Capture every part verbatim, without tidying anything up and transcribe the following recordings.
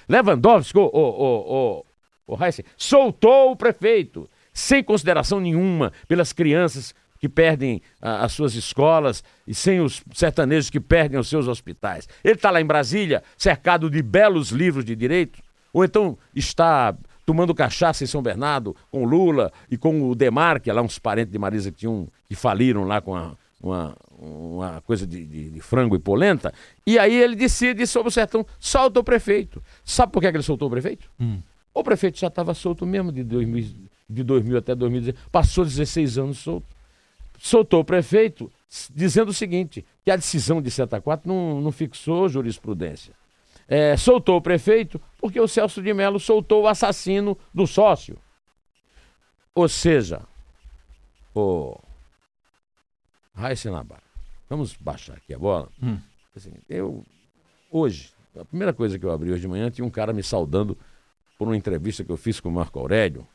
Lewandowski, o, o, o, o, o Heisen, soltou o prefeito, sem consideração nenhuma pelas crianças que perdem ah, as suas escolas e sem os sertanejos que perdem os seus hospitais. Ele está lá em Brasília, cercado de belos livros de direito, ou então está tomando cachaça em São Bernardo com Lula e com o Demarque, lá uns parentes de Marisa que, tinham, que faliram lá com a, uma, uma coisa de, de, de frango e polenta, e aí ele decide sobre o sertão, solta o prefeito. Sabe por que ele soltou o prefeito? Hum. O prefeito já estava solto mesmo de dois mil, de dois mil até dois mil e dezesseis, passou dezesseis anos solto. Soltou o prefeito dizendo o seguinte, que a decisão de setenta e quatro não, não fixou jurisprudência. É, soltou o prefeito porque o Celso de Mello soltou o assassino do sócio. Ou seja, o Raíssa Nabar, vamos baixar aqui a bola. Hum. Assim, eu, hoje, a primeira coisa que eu abri hoje de manhã, tinha um cara me saudando por uma entrevista que eu fiz com o Marco Aurélio,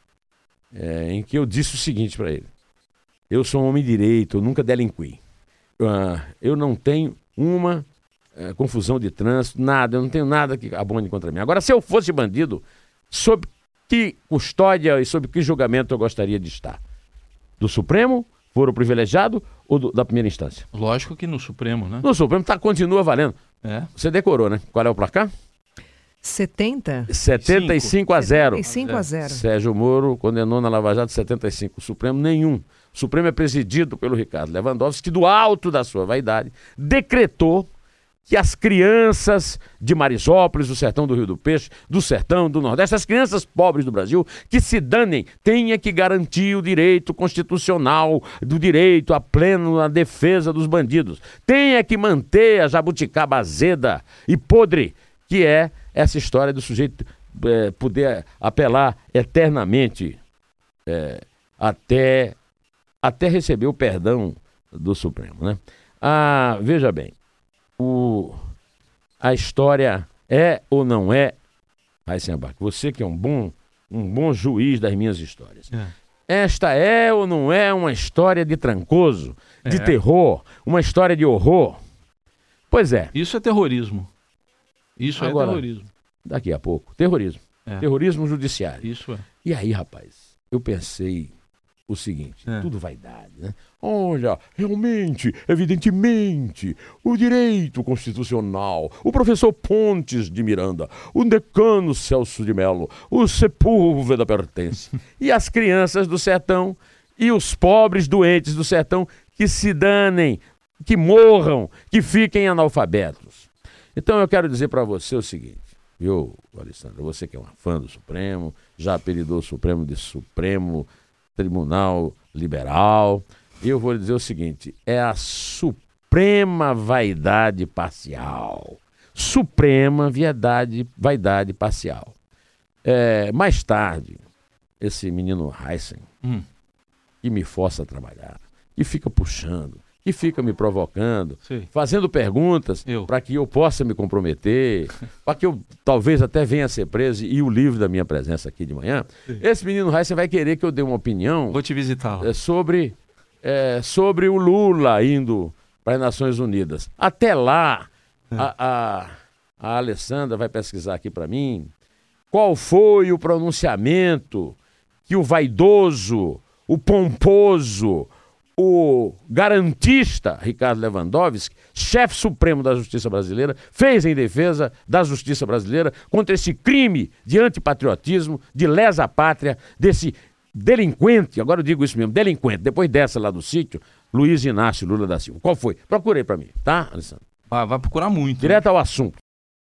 é, em que eu disse o seguinte para ele. Eu sou um homem direito, eu nunca delinqui. Uh, eu não tenho uma uh, confusão de trânsito, nada, eu não tenho nada que abone contra mim. Agora, se eu fosse bandido, sob que custódia e sob que julgamento eu gostaria de estar? Do Supremo, foro privilegiado ou do, da primeira instância? Lógico que no Supremo, né? No Supremo tá, continua valendo. É. Você decorou, né? Qual é o placar? setenta? setenta e cinco a zero. setenta e cinco a zero. Sérgio Moro condenou na Lava Jato setenta e cinco. O Supremo, nenhum. O Supremo é presidido pelo Ricardo Lewandowski, que do alto da sua vaidade decretou que as crianças de Marisópolis, do sertão do Rio do Peixe, do sertão do Nordeste, as crianças pobres do Brasil, que se danem, tenha que garantir o direito constitucional do direito a pleno na defesa dos bandidos. Tenha que manter a jabuticaba azeda e podre, que é essa história do sujeito é, poder apelar eternamente é, até... até receber o perdão do Supremo, né? Ah, veja bem, o, a história é ou não é, Heisenbach, você que é um bom, um bom juiz das minhas histórias, é. Esta é ou não é uma história de trancoso, de é. terror, uma história de horror? Pois é. Isso é terrorismo. Isso Agora, é terrorismo. Daqui a pouco, terrorismo. É. Terrorismo judiciário. Isso é. E aí, rapaz, eu pensei... o seguinte, é. tudo vaidade, né? Olha, realmente, evidentemente, o direito constitucional, o professor Pontes de Miranda, o decano Celso de Mello, o Sepúlveda pertence, e as crianças do sertão e os pobres doentes do sertão que se danem, que morram, que fiquem analfabetos. Então eu quero dizer para você o seguinte, viu, Alessandra, você que é uma fã do Supremo, já apelidou o Supremo de Supremo Tribunal Liberal, eu vou lhe dizer o seguinte, é a suprema vaidade parcial. Suprema vaidade, vaidade parcial. É, mais tarde, esse menino Heisen, hum. que me força a trabalhar, que fica puxando, que fica me provocando, Sim. fazendo perguntas para que eu possa me comprometer, para que eu talvez até venha a ser preso e o livre da minha presença aqui de manhã. Sim. Esse menino Heisen vai querer que eu dê uma opinião. Vou te visitar. É, sobre, é, sobre o Lula indo para as Nações Unidas. Até lá, é. a, a, a Alessandra vai pesquisar aqui para mim qual foi o pronunciamento que o vaidoso, o pomposo, o garantista Ricardo Lewandowski, chefe supremo da Justiça Brasileira, fez em defesa da Justiça Brasileira contra esse crime de antipatriotismo, de lesa pátria, desse delinquente, agora eu digo isso mesmo, delinquente, depois dessa lá do sítio, Luiz Inácio Lula da Silva. Qual foi? Procurei para mim, tá, Alessandro? Vai, vai procurar muito. Direto né? ao assunto.